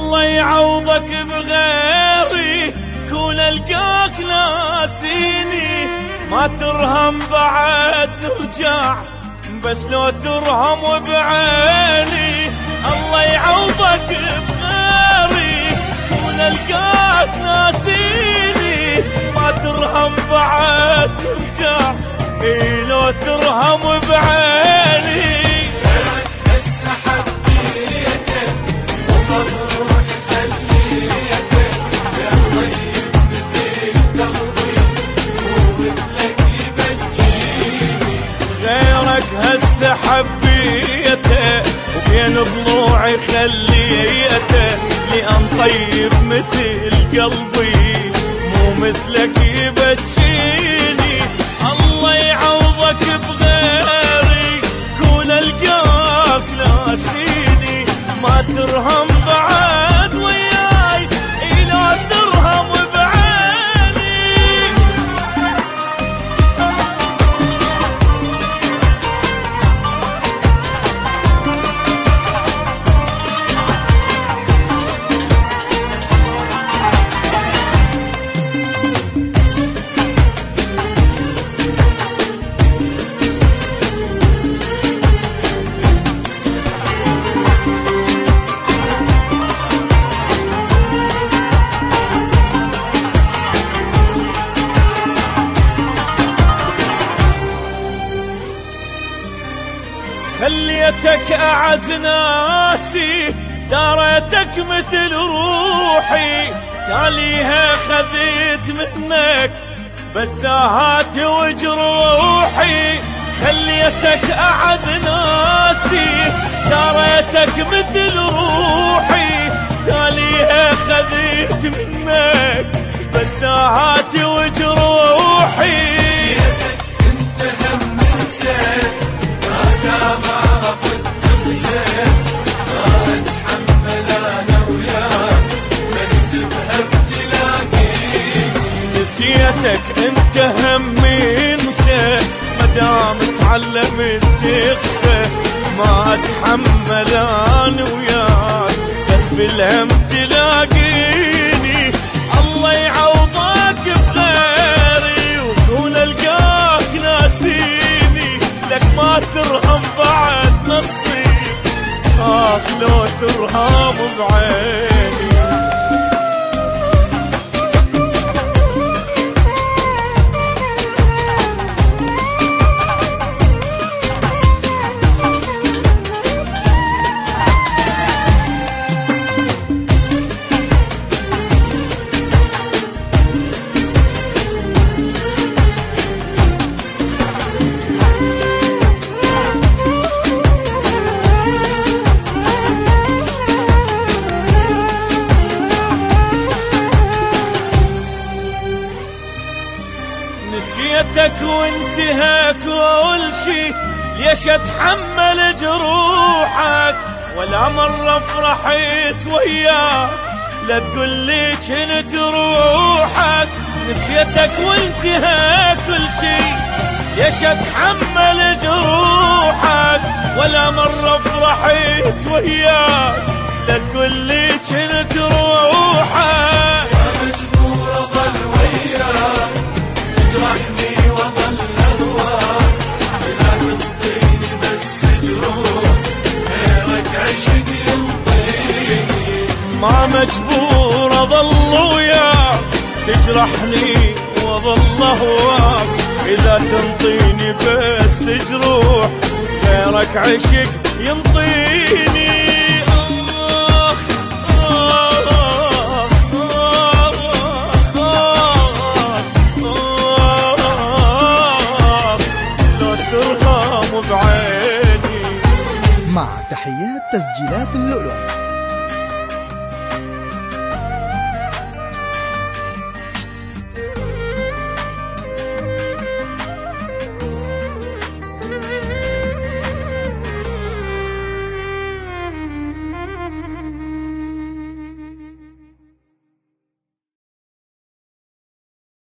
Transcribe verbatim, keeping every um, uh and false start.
الله يعوضك بغيري، كون القاك ناسيني، ما ترهم بعد نرجع بس لو ترهم بعيني. الله يعوضك بغيري، كون القاك ناسيني، ما ترهم بعد نرجع اي لو ترهم بعيني. هسه حبيتك ومبروك خليتك يا طيب مثل قلبي ومثلك يبجيني. غيرك هسه حبيته وبين ضلوعي خليته، لأن طيب مثل قلبي مو مثلك يبجيني. الله يعوضك بغيري، كون القاك ناسيني، ما ترهم بعد وياي إلا ترهم بعيني. خليتك أعز ناسي، داريتك مثل روحي، تاليها خذيت منك بساهات وجروحي. خليتك أعز ناسي، داريتك مثل روحي، تاليها خذيت منك بساهات وجروحي. انت هم انسان ما عرفت تنسى، ما اتحمل انا وياك بس بهب تلاقيني. نسيتك انت همي انسى، مدام تعلمت تقسى، ما اتحمل انا وياك بس بالهم تلاقيني. الله يعوضك بغيري، وكون القاك ناسيني، لك ما ترهم بعد نصيب اخ لو ترهم بعيني. نسيتك وانتهى كل شي، ليش اتحمل جروحك ولا مرة فرحت وياك، لا تقول لي كنت روحك. نسيتك وانتهى كل شي، ليش اتحمل جروحك ولا مرة فرحت وياك، لا تقول لي كنت روحك. مجبور اظل وياك تجرحني واظل اهواك، لا تنطيني بس جروح غيرك عشق ينطيني. ما مجبور اظل وياك تجرحني واظل اهواك، اذا تنطيني بس جروح غيرك عشق ينطيني. مع تحيات تسجيلات اللؤلؤ.